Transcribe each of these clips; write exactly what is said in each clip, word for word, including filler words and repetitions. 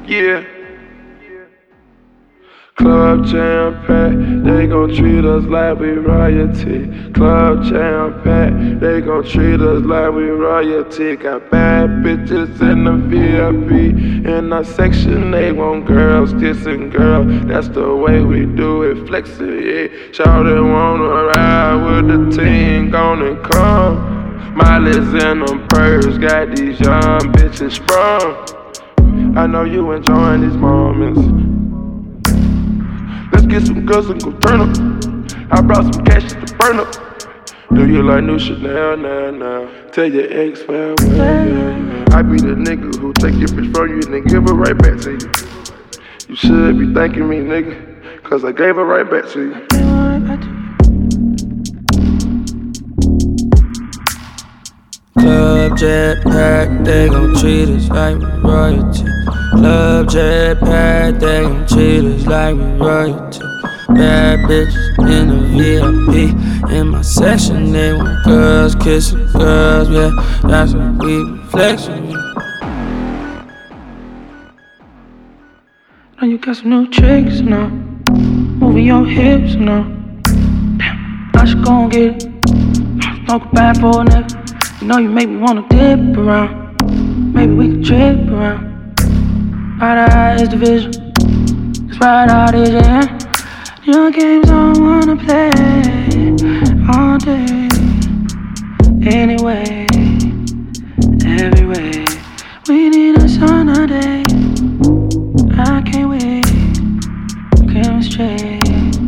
Yeah. Club jam pack, they gon' treat us like we royalty. Club jam pack, they gon' treat us like we royalty. Got bad bitches in the V I P. In our section, they want girls kissing girls. That's the way we do it, flex it, yeah. Shawty wanna ride with the team, gonna come. Miley's in them purse, got these young bitches sprung. I know you enjoying these moments. Let's get some girls and go turn up. I brought some cash to burn up. Do you like new Chanel now, now? Tell your ex farewell, yeah. I be the nigga who take your bitch from you and then give her right back to you. You should be thanking me, nigga, cause I gave her right back to you. Club jet pack, they gon' treat us like we royalty. Club jet pack, they gon' treat us like we royalty. Bad bitches in the V I P. In my section, they want girls kissing girls, yeah. That's what we be flexing. Now you got some new tricks now, moving your hips now. Damn, I should go and get it. Smoke bad for a nigga. You know you make me wanna dip around. Maybe we can trip around. Right out is the vision. It's right out is your hand. Your games I wanna play all day. Anyway, every way. We need a sunny day. I can't wait. Chemistry,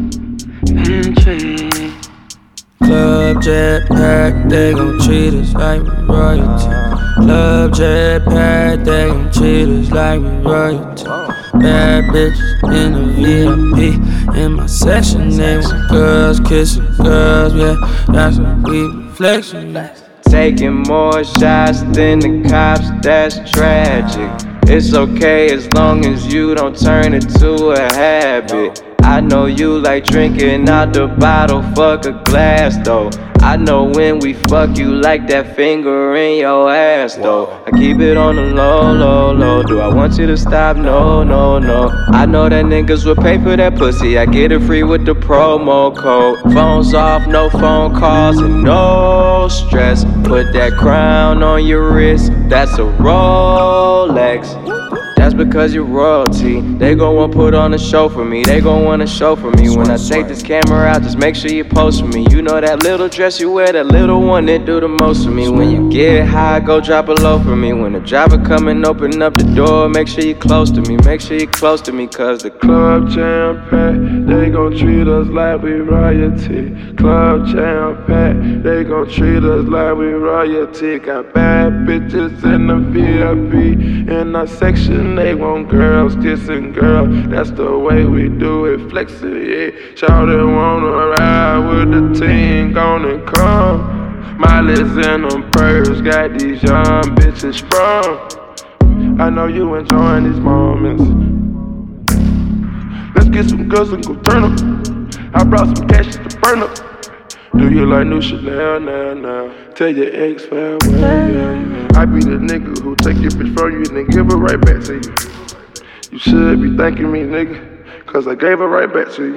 penetrate. Club jet pack, they gon' treat us like we royalty. Club jet pack, they gon' treat us like we royalty. Bad bitches in the V I P. In my section, they want girls kissing girls, yeah. That's what we be flexing. Taking more shots than the cops, that's tragic. It's okay as long as you don't turn it to a habit. I know you like drinking out the bottle, fuck a glass though. I know when we fuck you like that finger in your ass though. I keep it on the low, low, low. Do I want you to stop? No, no, no. I know that niggas will pay for that pussy. I get it free with the promo code. Phones off, no phone calls and no stress. Put that crown on your wrist, that's a Rolex. That's because you're royalty. They gon' wanna put on a show for me. They gon' wanna show for me. When I take this camera out, just make sure you post for me. You know that little dress you wear, that little one that do the most for me. When you get high, go drop a low for me. When the driver come and open up the door, make sure you close to me. Make sure you close to me, cause the club jam pack, they gon' treat us like we royalty. Club jam pack, they gon' treat us like we royalty. Got bad bitches in the V I P. In our section, they want girls kissing girls. That's the way we do it, flex it, yeah. Shawty wanna ride with the team, gonna come. Miley's in them purse, got these young bitches sprung. I know you enjoying these moments. Let's get some girls and go turn up. I brought some cash to burn up. Do you like new Chanel now, now? Tell your ex farewell, yeah. I be the nigga who take your bitch from you and then give her right back to you. You should be thanking me, nigga, cause I gave her right back to you.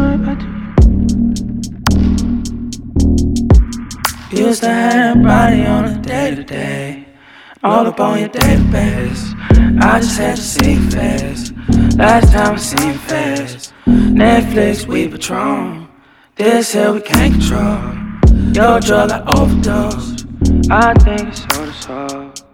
You used to have that body on a day-to-day, all up on your database. I just had to see you fast. Last time I seen you fast. Netflix, we Patron. This here we can't control. Your drug I overdosed. I think it's all the soul.